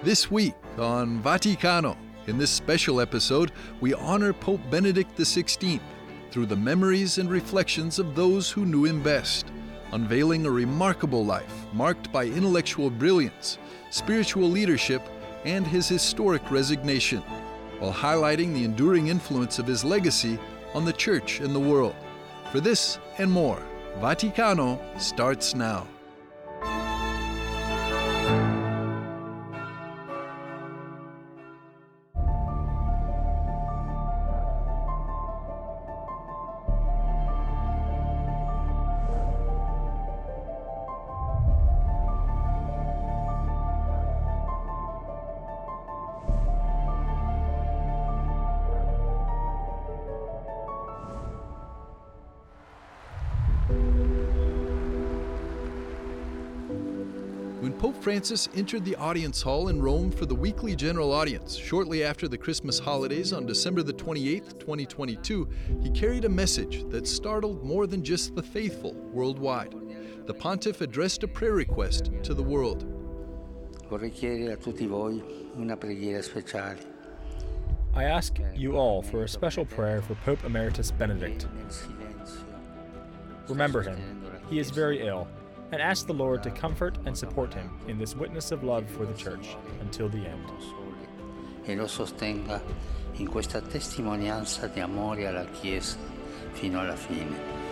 This week on Vaticano, in this special episode, we honor Pope Benedict XVI through the memories and reflections of those who knew him best, unveiling a remarkable life marked by intellectual brilliance, spiritual leadership, and his historic resignation, while highlighting the enduring influence of his legacy on the Church and the world. For this and more, Vaticano starts now. When Pope Francis entered the audience hall in Rome for the weekly general audience shortly after the Christmas holidays on December the 28th, 2022, he carried a message that startled more than just the faithful worldwide. The pontiff addressed a prayer request to the world. Vorrei chiedere a tutti voi una preghiera speciale. I ask you all for a special prayer for Pope Emeritus Benedict. Remember him. He is very ill, and ask the Lord to comfort and support him in this witness of love for the Church until the end. E lo sostenga in questa testimonianza di amore alla Chiesa fino alla fine.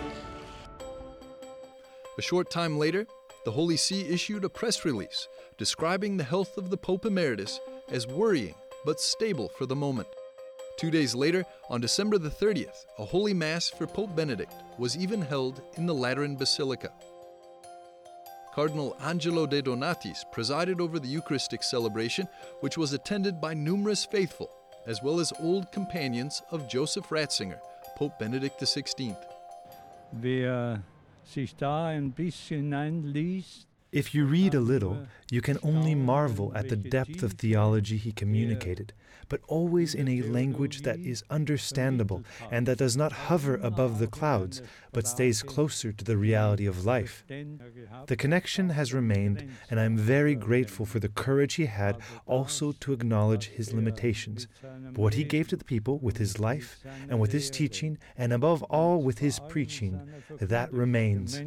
A short time later, the Holy See issued a press release describing the health of the Pope Emeritus as worrying but stable for the moment. 2 days later, on December the 30th, a Holy Mass for Pope Benedict was even held in the Lateran Basilica. Cardinal Angelo De Donatis presided over the Eucharistic celebration, which was attended by numerous faithful, as well as old companions of Joseph Ratzinger, Pope Benedict XVI. Wer sich da ein bisschen einliest, If you read a little, you can only marvel at the depth of theology he communicated, but always in a language that is understandable and that does not hover above the clouds, but stays closer to the reality of life. The connection has remained, and I am very grateful for the courage he had also to acknowledge his limitations. But what he gave to the people with his life and with his teaching, and above all with his preaching, that remains.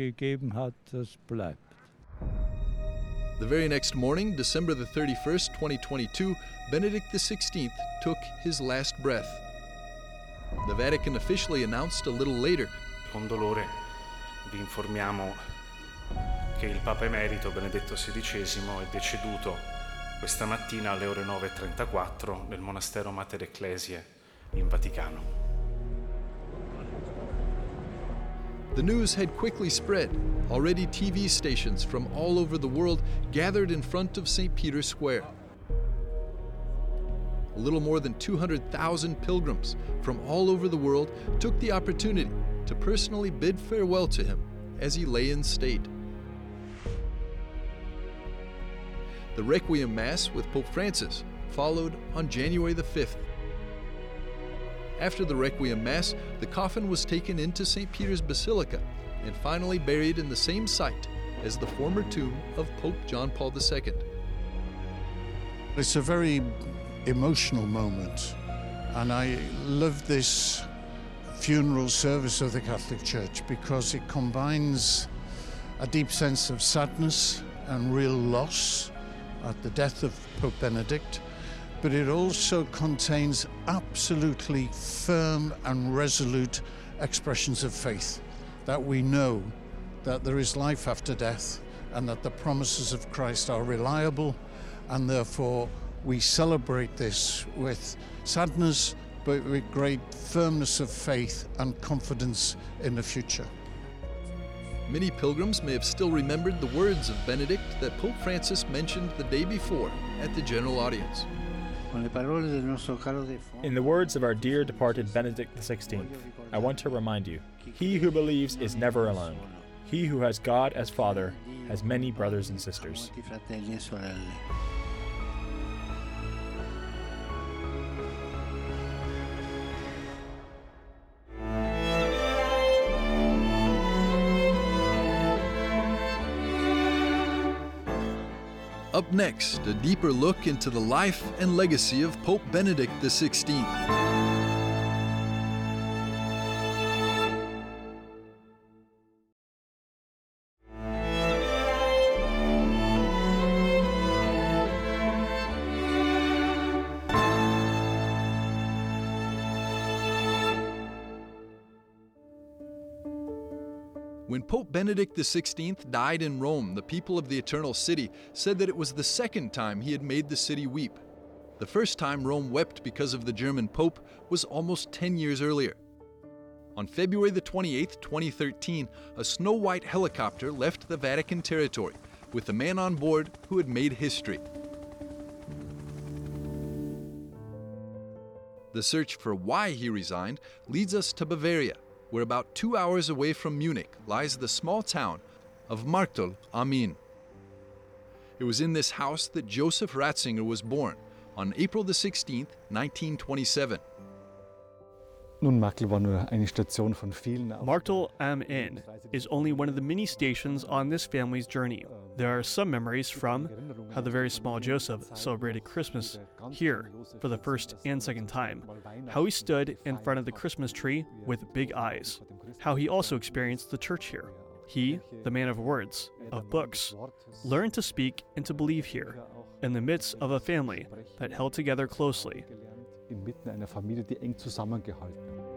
The very next morning, December the 31st, 2022, Benedict XVI took his last breath. The Vatican officially announced a little later. Con dolore vi informiamo che il Papa Emerito Benedetto XVI è deceduto questa mattina alle ore 9:34 nel monastero Mater Ecclesiae in Vaticano. The news had quickly spread. Already TV stations from all over the world gathered in front of St. Peter's Square. A little more than 200,000 pilgrims from all over the world took the opportunity to personally bid farewell to him as he lay in state. The Requiem Mass with Pope Francis followed on January the 5th. After the Requiem Mass, the coffin was taken into St. Peter's Basilica and finally buried in the same site as the former tomb of Pope John Paul II. It's a very emotional moment, and I love this funeral service of the Catholic Church because it combines a deep sense of sadness and real loss at the death of Pope Benedict, but it also contains absolutely firm and resolute expressions of faith, that we know that there is life after death and that the promises of Christ are reliable, and therefore we celebrate this with sadness but with great firmness of faith and confidence in the future. Many pilgrims may have still remembered the words of Benedict that Pope Francis mentioned the day before at the general audience. In the words of our dear departed Benedict XVI, I want to remind you, he who believes is never alone. He who has God as Father has many brothers and sisters. Up next, a deeper look into the life and legacy of Pope Benedict XVI. When Pope Benedict XVI died in Rome, the people of the Eternal City said that it was the second time he had made the city weep. The first time Rome wept because of the German Pope was almost 10 years earlier. On February the 28th, 2013, a snow-white helicopter left the Vatican territory with a man on board who had made history. The search for why he resigned leads us to Bavaria, where about 2 hours away from Munich lies the small town of Marktl am Inn. It was in this house that Joseph Ratzinger was born on April the 16th, 1927. Nun, Marktl war nur eine Station von vielen. Marktl am Inn is only one of the many stations on this family's journey. There are some memories from how the very small Joseph celebrated Christmas here for the first and second time, how he stood in front of the Christmas tree with big eyes, how he also experienced the church here. He, the man of words, of books, learned to speak and to believe here, in the midst of a family that held together closely. Inmitten einer Familie, die eng zusammengehalten.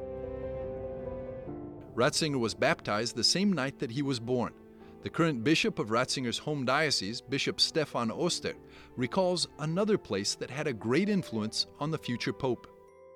Ratzinger was baptized the same night that he was born. The current bishop of Ratzinger's home diocese, Bishop Stefan Oster, recalls another place that had a great influence on the future pope.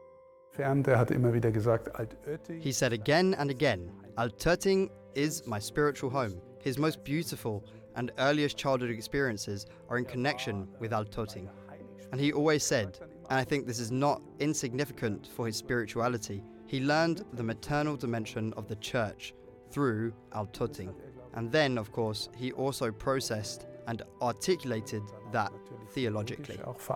He said again and again, Altötting is my spiritual home. His most beautiful and earliest childhood experiences are in connection with Altötting. And he always said, and I think this is not insignificant for his spirituality, he learned the maternal dimension of the church through Altötting. And then, of course, he also processed and articulated that theologically.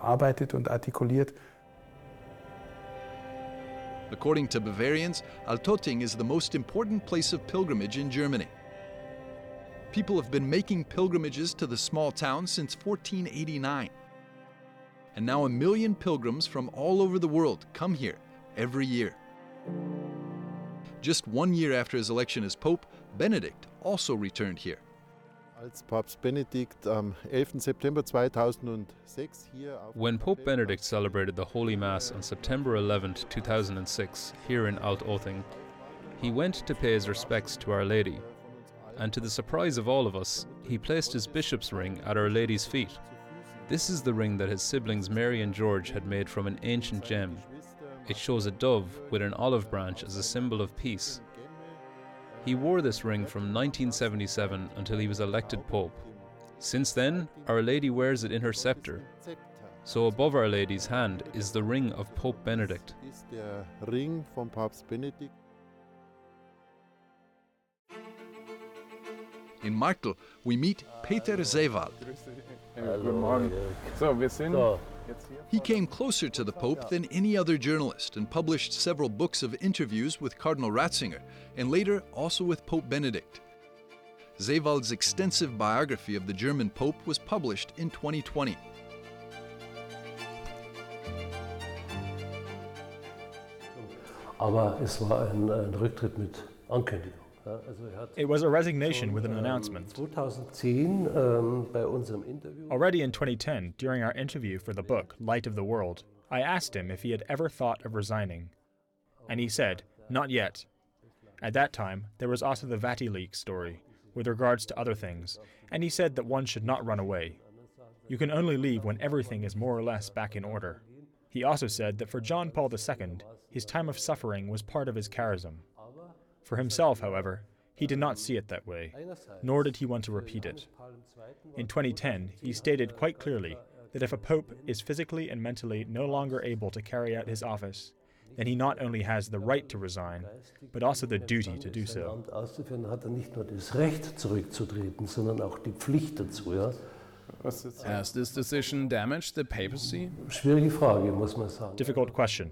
According to Bavarians, Altötting is the most important place of pilgrimage in Germany. People have been making pilgrimages to the small town since 1489. And now 1 million pilgrims from all over the world come here every year. Just 1 year after his election as Pope, Benedict also returned here. When Pope Benedict celebrated the Holy Mass on September 11, 2006, here in Altötting, he went to pay his respects to Our Lady, and to the surprise of all of us, he placed his bishop's ring at Our Lady's feet. This is the ring that his siblings Mary and George had made from an ancient gem. It shows a dove with an olive branch as a symbol of peace. He wore this ring from 1977 until he was elected Pope. Since then, Our Lady wears it in her scepter. So above Our Lady's hand is the ring of Pope Benedict. In Marktl, we meet Peter Sewald. He came closer to the Pope than any other journalist and published several books of interviews with Cardinal Ratzinger and later also with Pope Benedict. Sewald's extensive biography of the German Pope was published in 2020. Aber es war ein Rücktritt mit Ankündigung. It was a resignation with an announcement. Already in 2010, during our interview for the book, Light of the World, I asked him if he had ever thought of resigning. And he said, not yet. At that time, there was also the VatiLeaks story, with regards to other things, and he said that one should not run away. You can only leave when everything is more or less back in order. He also said that for John Paul II, his time of suffering was part of his charism. For himself, however, he did not see it that way, nor did he want to repeat it. In 2010, he stated quite clearly that if a pope is physically and mentally no longer able to carry out his office, then he not only has the right to resign, but also the duty to do so. Has this decision damaged the papacy? Difficult question.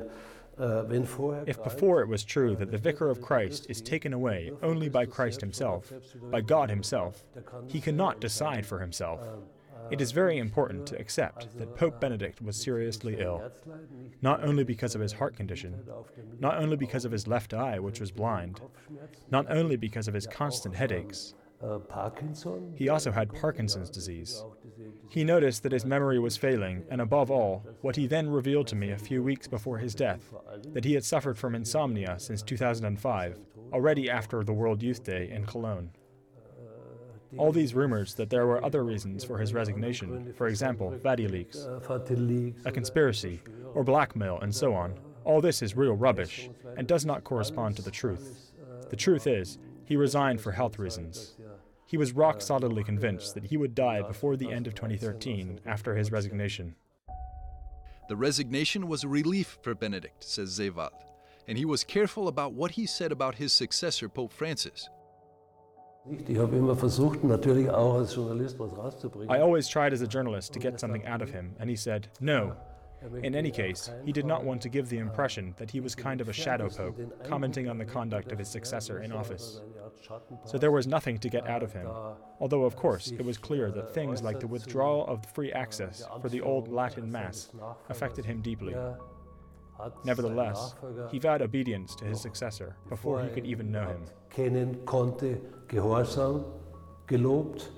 If before it was true that the Vicar of Christ is taken away only by Christ himself, by God himself, he cannot decide for himself. It is very important to accept that Pope Benedict was seriously ill, not only because of his heart condition, not only because of his left eye, which was blind, not only because of his constant headaches. He also had Parkinson's disease. He noticed that his memory was failing, and above all, what he then revealed to me a few weeks before his death, that he had suffered from insomnia since 2005, already after the World Youth Day in Cologne. All these rumors that there were other reasons for his resignation, for example, Vati leaks, a conspiracy, or blackmail, and so on, all this is real rubbish and does not correspond to the truth. The truth is, he resigned for health reasons. He was rock-solidly convinced that he would die before the end of 2013 after his resignation. The resignation was a relief for Benedict, says Zewald, and he was careful about what he said about his successor, Pope Francis. Ich habe immer versucht, natürlich auch als Journalist was rauszubringen. I always tried as a journalist to get something out of him, and he said, no. In any case, he did not want to give the impression that he was kind of a shadow pope, commenting on the conduct of his successor in office. So there was nothing to get out of him, although of course it was clear that things like the withdrawal of free access for the old Latin Mass affected him deeply. Nevertheless, he vowed obedience to his successor before he could even know him. Kennen konnte, Gehorsam, gelobt.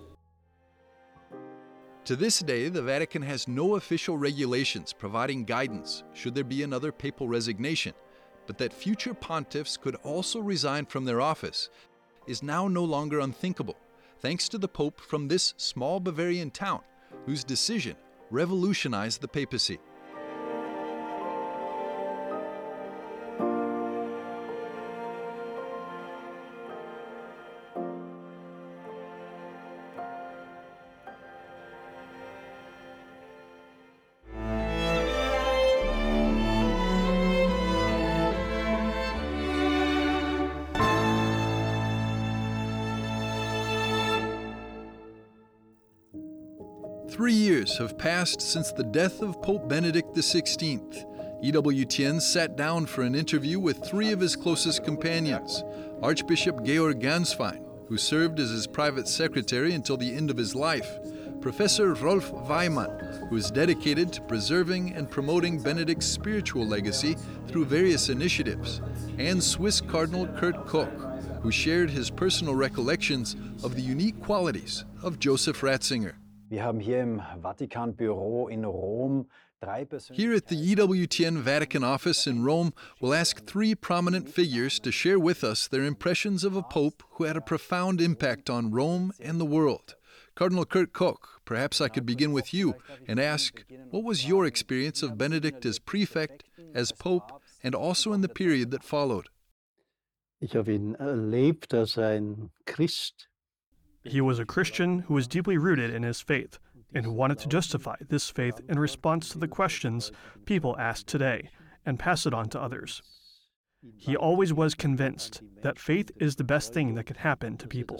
To this day, the Vatican has no official regulations providing guidance should there be another papal resignation, but that future pontiffs could also resign from their office is now no longer unthinkable, thanks to the Pope from this small Bavarian town, whose decision revolutionized the papacy. Three years have passed since the death of Pope Benedict XVI. EWTN sat down for an interview with three of his closest companions, Archbishop Georg Ganswein, who served as his private secretary until the end of his life, Professor Rolf Weimann, who is dedicated to preserving and promoting Benedict's spiritual legacy through various initiatives, and Swiss Cardinal Kurt Koch, who shared his personal recollections of the unique qualities of Joseph Ratzinger. Wir haben hier im Vatikanbüro in Rom Here at the EWTN Vatican office in Rome, we'll ask three prominent figures to share with us their impressions of a pope who had a profound impact on Rome and the world. Cardinal Kurt Koch, perhaps I could begin with you and ask, what was your experience of Benedict as prefect, as pope, and also in the period that followed? Ich habe ihn erlebt als ein Christ. He was a Christian who was deeply rooted in his faith and who wanted to justify this faith in response to the questions people ask today and pass it on to others. He always was convinced that faith is the best thing that could happen to people.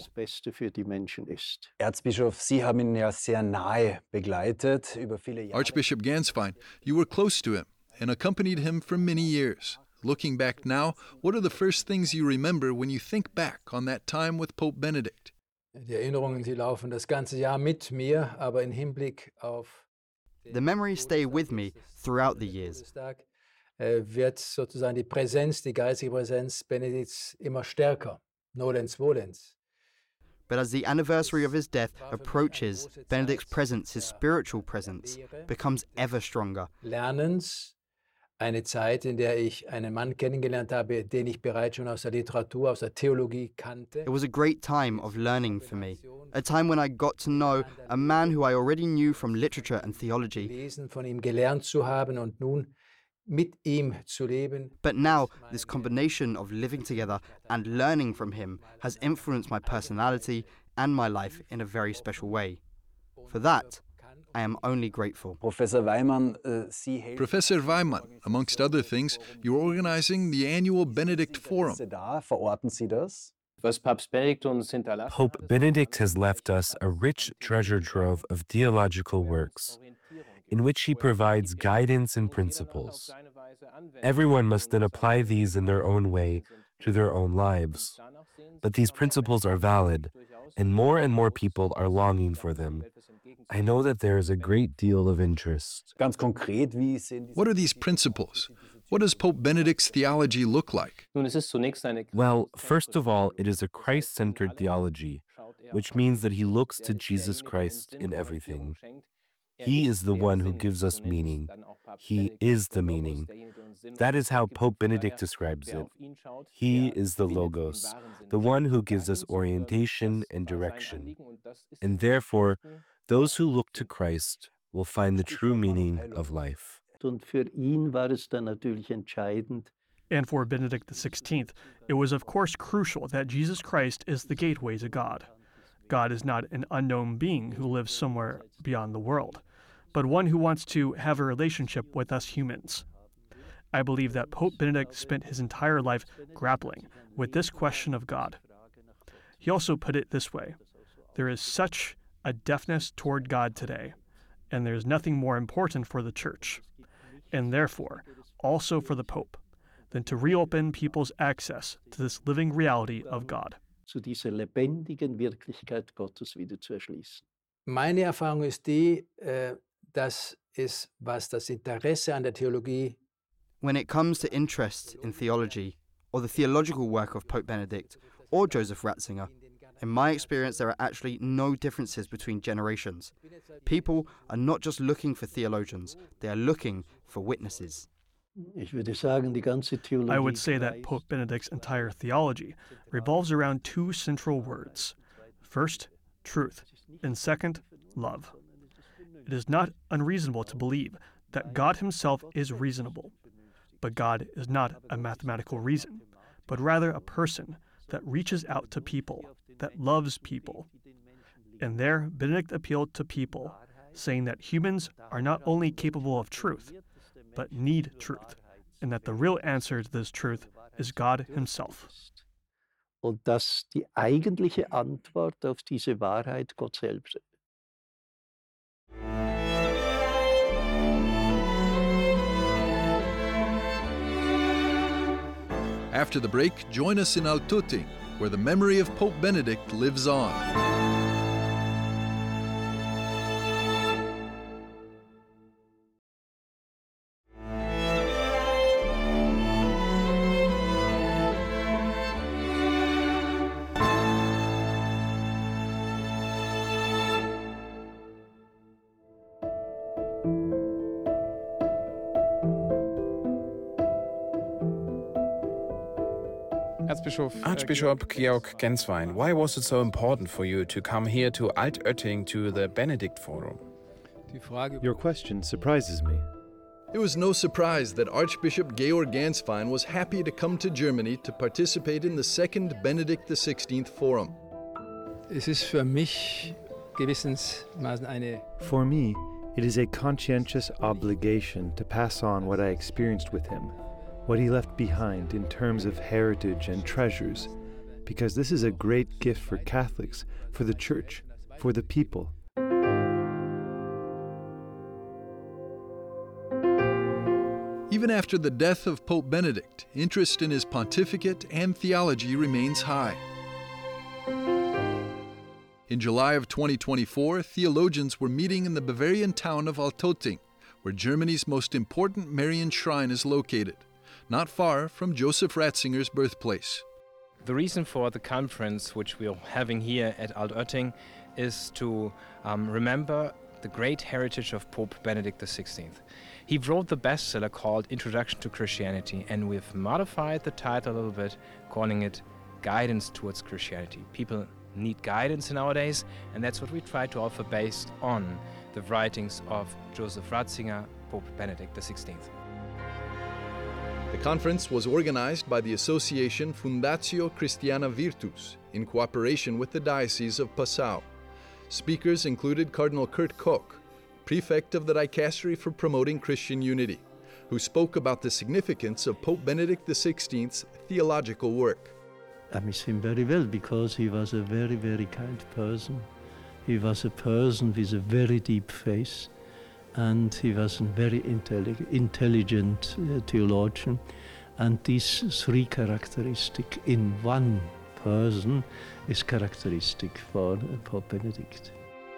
Erzbischof, Sie haben ihn ja sehr nahe begleitet über viele Jahre. Archbishop Ganswein, you were close to him and accompanied him for many years. Looking back now, what are the first things you remember when you think back on that time with Pope Benedict? Die Erinnerungen, sie laufen das ganze Jahr mit mir, aber im Hinblick auf The memories stay with me throughout the years. Wird sozusagen die Präsenz, die geistige Präsenz Benedikts immer stärker, nolens volens. But as the anniversary of his death approaches, Benedict's presence, his spiritual presence, becomes ever stronger. Lernens, eine Zeit, in der ich einen Mann kennengelernt habe, den ich bereits schon aus der Literatur, aus der Theologie kannte. It was a great time of learning for me, a time when I got to know a man who I already knew from literature and theology. Lesen von ihm gelernt zu haben und nun mit ihm zu leben. But now, this combination of living together and learning from him has influenced my personality and my life in a very special way. For that, I am only grateful. Professor Weimann, Professor Weimann, amongst other things, you're organizing the annual Benedict Forum. Verorten Sie das? Pope Benedict has left us a rich treasure trove of theological works, in which he provides guidance and principles. Everyone must then apply these in their own way to their own lives. But these principles are valid, and more people are longing for them. I know that there is a great deal of interest. What are these principles? What does Pope Benedict's theology look like? Well, first of all, it is a Christ-centered theology, which means that he looks to Jesus Christ in everything. He is the one who gives us meaning. He is the meaning. That is how Pope Benedict describes it. He is the Logos, the one who gives us orientation and direction. And therefore, those who look to Christ will find the true meaning of life. Und für ihn war es dann natürlich entscheidend. And for Benedict XVI, it was of course crucial that Jesus Christ is the gateway to God. God is not an unknown being who lives somewhere beyond the world, but one who wants to have a relationship with us humans. I believe that Pope Benedict spent his entire life grappling with this question of God. He also put it this way: there is such a deafness toward God today, and there is nothing more important for the Church, and therefore also for the Pope, than to reopen people's access to this living reality of God. Zu dieser lebendigen Wirklichkeit Gottes wieder zu erschließen. Meine Erfahrung ist die, dass es, was das Interesse an der Theologie. When it comes to interest in theology, or the theological work of Pope Benedict, or Joseph Ratzinger, in my experience there are actually no differences between generations. People are not just looking for theologians, they are looking for witnesses. I would say that Pope Benedict's entire theology revolves around two central words. First, truth, and second, love. It is not unreasonable to believe that God himself is reasonable, but God is not a mathematical reason, but rather a person that reaches out to people, that loves people. And there, Benedict appealed to people, saying that humans are not only capable of truth, but need truth, and that the real answer to this truth is God himself. Und dass die eigentliche Antwort auf diese Wahrheit Gott selbst ist. After the break, join us in Altötting, where the memory of Pope Benedict lives on. Archbishop Georg Genswein, why was it so important for you to come here to Altötting to the Benedict Forum? Your question surprises me. It was no surprise that Archbishop Georg Genswein was happy to come to Germany to participate in the second Benedict XVI Forum. For me, it is a conscientious obligation to pass on what I experienced with him, what he left behind in terms of heritage and treasures, because this is a great gift for Catholics, for the Church, for the people. Even after the death of Pope Benedict, interest in his pontificate and theology remains high. In July of 2024, theologians were meeting in the Bavarian town of Altötting, where Germany's most important Marian shrine is located, not far from Joseph Ratzinger's birthplace. The reason for the conference, which we are having here at Altötting, is to remember the great heritage of Pope Benedict XVI. He wrote the bestseller called Introduction to Christianity, and we've modified the title a little bit, calling it Guidance Towards Christianity. People need guidance nowadays, and that's what we try to offer based on the writings of Joseph Ratzinger, Pope Benedict XVI. The conference was organized by the association Fundatio Christiana Virtus in cooperation with the Diocese of Passau. Speakers included Cardinal Kurt Koch, prefect of the Dicastery for Promoting Christian Unity, who spoke about the significance of Pope Benedict XVI's theological work. I miss him very well because he was a very, very kind person. He was a person with a very deep faith, and he was a very intelligent theologian. And these three characteristics in one person is characteristic for Pope Benedict.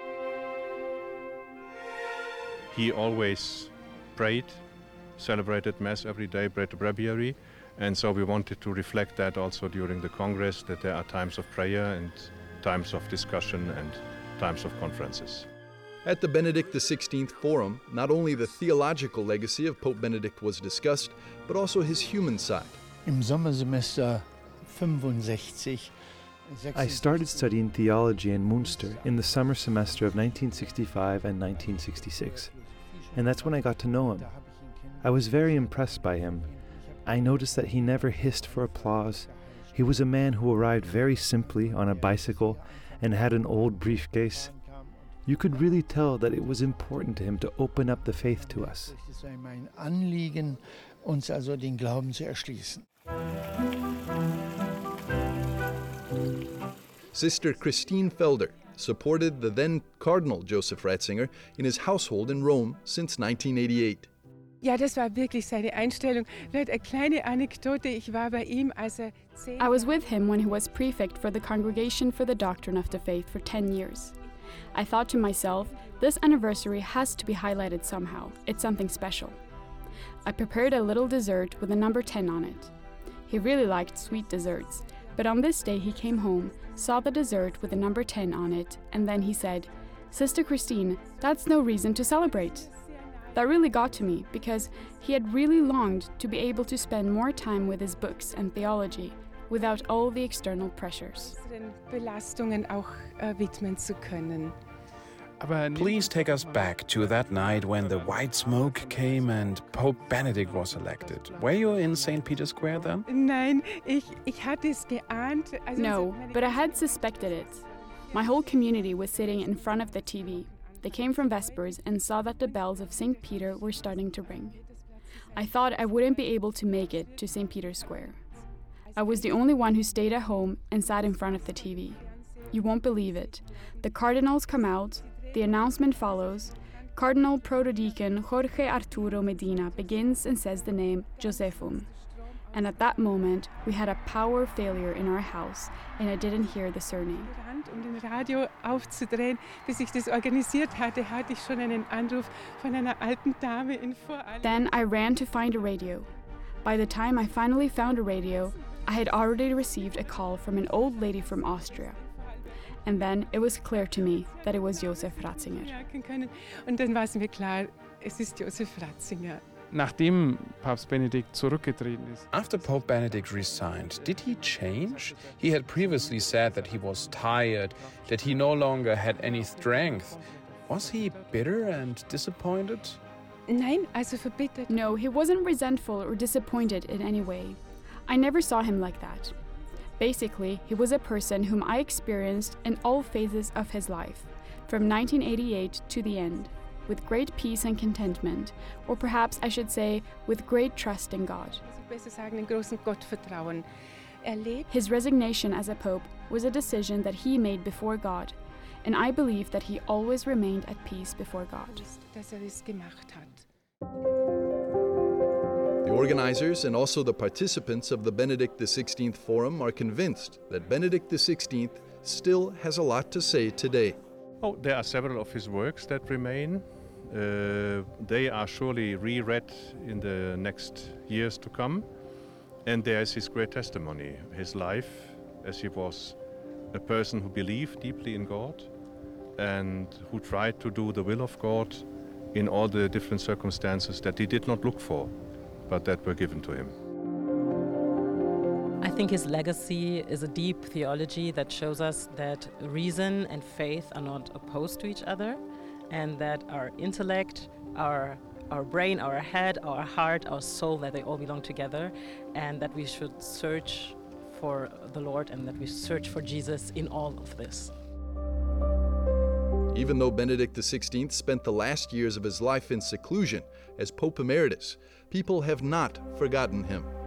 He always prayed, celebrated Mass every day, prayed the breviary, and so we wanted to reflect that also during the Congress, that there are times of prayer and times of discussion and times of conferences. At the Benedict XVI Forum, not only the theological legacy of Pope Benedict was discussed, but also his human side. Im Sommersemester 65. I started studying theology in Münster in the summer semester of 1965 and 1966, and that's when I got to know him. I was very impressed by him. I noticed that he never hissed for applause. He was a man who arrived very simply on a bicycle and had an old briefcase. You could really tell that it was important to him to open up the faith to us. Es sei mein Anliegen, uns also den Glauben zu erschließen. Sister Christine Felder supported the then Cardinal Joseph Ratzinger in his household in Rome since 1988. Ja, das war wirklich seine Einstellung. Vielleicht eine kleine Anekdote. Ich war bei ihm, als I was with him when he was prefect for the Congregation for the Doctrine of the Faith for 10 years. I thought to myself, this anniversary has to be highlighted somehow. It's something special. I prepared a little dessert with a number 10 on it. He really liked sweet desserts, but on this day he came home, saw the dessert with the number 10 on it, and then he said, "Sister Christine, that's no reason to celebrate." That really got to me, because he had really longed to be able to spend more time with his books and theology, without all the external pressures. Belastungen auch widmen zu können. Please take us back to that night when the white smoke came and Pope Benedict was elected. Were you in St. Peter's Square then? Nein, ich hatte es geahnt. No, but I had suspected it. My whole community was sitting in front of the TV. They came from Vespers and saw that the bells of St. Peter were starting to ring. I thought I wouldn't be able to make it to St. Peter's Square. I was the only one who stayed at home and sat in front of the TV. You won't believe it. The cardinals come out, the announcement follows. Cardinal Protodeacon Jorge Arturo Medina begins and says the name Josephum. And at that moment, we had a power failure in our house, and I didn't hear the surname. Den Radio aufzudrehen, bis ich das organisiert hatte, hatte ich schon einen Anruf von einer alten Dame in Vorarlberg. Then I ran to find a radio. By the time I finally found a radio, I had already received a call from an old lady from Austria. And then it was clear to me that it was Joseph Ratzinger. Und dann war es mir klar, es ist Joseph Ratzinger. Nachdem Papst Benedikt zurückgetreten ist. After Pope Benedict resigned, did he change? He had previously said that he was tired, that he no longer had any strength. Was he bitter and disappointed? Nein, also verbittert. No, he wasn't resentful or disappointed in any way. I never saw him like that. Basically, he was a person whom I experienced in all phases of his life, from 1988 to the end, with great peace and contentment, or perhaps I should say, with great trust in God. His resignation as a pope was a decision that he made before God, and I believe that he always remained at peace before God. The organizers and also the participants of the Benedict XVI Forum are convinced that Benedict XVI still has a lot to say today. Oh, there are several of his works that remain. They are surely reread in the next years to come. And there is his great testimony, his life, as he was a person who believed deeply in God and who tried to do the will of God in all the different circumstances that he did not look for, but that were given to him. I think his legacy is a deep theology that shows us that reason and faith are not opposed to each other, and that our intellect, our brain, our head, our heart, our soul, that they all belong together, and that we should search for the Lord and that we search for Jesus in all of this. Even though Benedict XVI spent the last years of his life in seclusion as Pope Emeritus, people have not forgotten him.